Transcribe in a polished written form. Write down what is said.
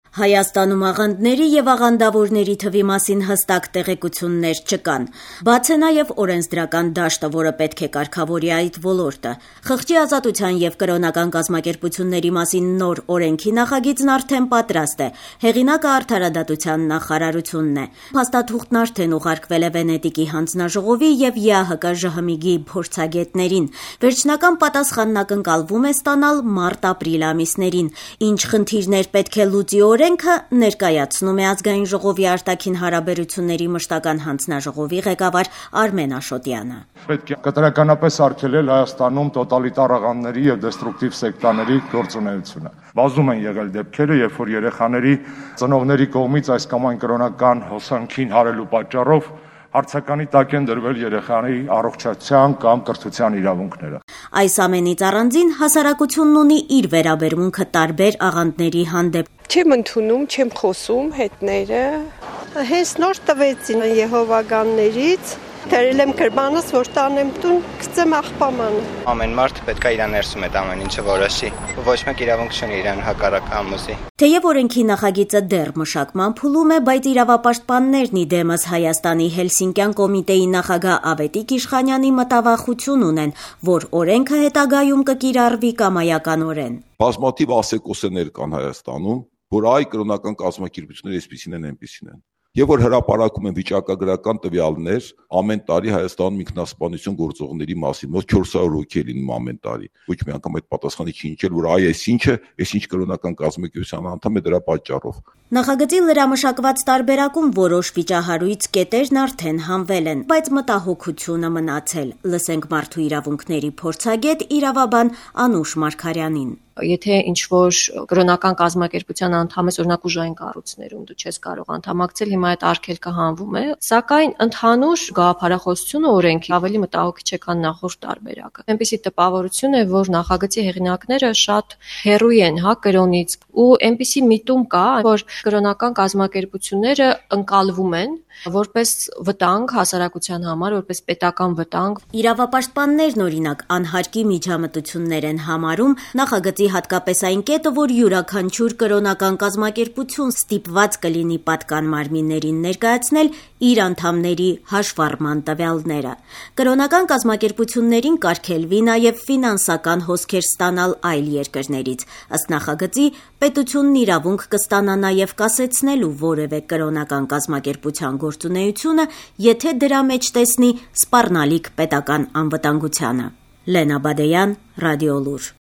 Հայաստանում աղանդների եւ աղանդավորների թվի մասին հստակ տեղեկություններ չկան։ Բաց է նաեւ օրենսդրական դաշտը, որը պետք է կարգավորի այդ ոլորտը։ Խղճի ազատության եւ կրոնական կազմակերպությունների մասին նոր օրենքի նախագիծն արդեն պատրաստ է։ Հեղինակը Արդարադատության նախարարությունն է։ Փաստաթուղթն արդեն ուղարկվել է Վենետիկի հանձնաժողովի եւ ԵԱՀԿ-ԺՀՄԻԳ-ի փորձագետներին։ Վերջնական պատասխանն ակնկալվում է ստանալ մարտ-ապրիլ ամիսներին։ Ինչ խնդիրներ պետք է լուծի օրենքը, ներկայացնում է Ազգային ժողովի արտաքին հարաբերությունների մշտական հանձնաժողովի ղեկավար Արմեն Աշոտյանը։ Պետք է կտրականապես արգելել Հայաստանում տոտալիտար աղանդների եւ դեստրուկտիվ սեկտաների գործունեությունը։ Բազում են եղել դեպքերը, երբ որ երեխաների ծնողների կողմից այս կամ այն կրոնական հոսանքին հարելու պատճառով հարցականի տակ են դրվել երեխայի առողջության կամ կրթության իրավունքները։ Այս ամենից առանձին հասարակությունն ունի իր վերաբերմունքը տարբեր աղանդների հանդեպ։ Չեմ ընդունում, չեմ խոսում հետները։ Հենց նոր տվեցին Եհովականներից, դերել եմ գրմանս, որ տանեմ տուն, գցեմ աղբամանը։ Ամեն մարդ պետք է իր ներսում այդ ամեն ինչը որոշի։ Ոչ մեկ իրավունք չունի իրան հակառակ ամուսի։ Թեև օրենքի նախագիծը դեռ մշակման փուլում է, բայց իրավապաշտպաններն ի դեմս Հայաստանի Հելսինկյան կոմիտեի նախագահ Ավետիք Իշխանյանի մտավախություն ունեն, որ օրենքը հետագայում կկիրառվի կամայականորեն։ Բազմաթիվ ասեկոսներ կան Հայաստանում, որ այ կրոնական կազմակերպությունները այսպիսին են, այնպիսին են։ Եվ որ հրապարակում են վիճակագրական տվյալներ ամեն տարի Հայաստանում ինքնասպանություն գործողների մասին, մոտ 400 հոգի լինում ամեն տարի։ Ոչ մի անգամ այդ պատասխանը չի ընկել, որ այ այսինչ կրոնական կազմակերպության անդամ է դրա պատճառով։ Նախագծի լրամշակված տարբերակում որոշ վիճահարույց կետերն արդեն հանվել են, բայց մտահոգությունը մնացել։ Լսենք Մարդու իրավունքների փորձագետ իրավաբան Անուշ Մարգարյանին։ Եթե ինչ-որ կրոնական կազմակերպության անդամ ես, օրինակ ուժային կառույցներում դու չես կարող անդամակցել, հիմա այդ արգելքը հանվում է, սակայն ընդհանուր գաղափարախոսությունը օրենքի ավելի մտահոգիչ է, քան նախորդ տարբերակը։ Այնպիսի տպավորություն է, որ նախագծի հեղինակները շատ հեռու են կրոնից, ու այնպիսի միտում կա, որ կրոնական կազմակերպությունները ընկալվում են որպես վտանգ հասարակության համար, որպես պետական վտանգ։ Իրավապաշտպաններն օրինակ անհարկի միջամտություններ են համարում նախագծի հատկապես այն կետը, որ յուրաքանչյուր կրոնական կազմակերպություն ստիպված կլինի պատկան մարմիններին ներկայացնել իր անդամների հաշվառման տվյալները։ Կրոնական կազմակերպություններին կարգելվի նաև ֆինանսական հոսքեր ստանալ այլ երկրներից։ Ըստ նախագծի, պետությունն իրավունք կստանա նաև կասեցնելու որևէ կրոնական կազմակերպության գործունեությունը, եթե դրա մեջ տեսնի սպառնալիք պետական անվտանգությանը։ Լենա Բադեյան, Ռադիոլուր։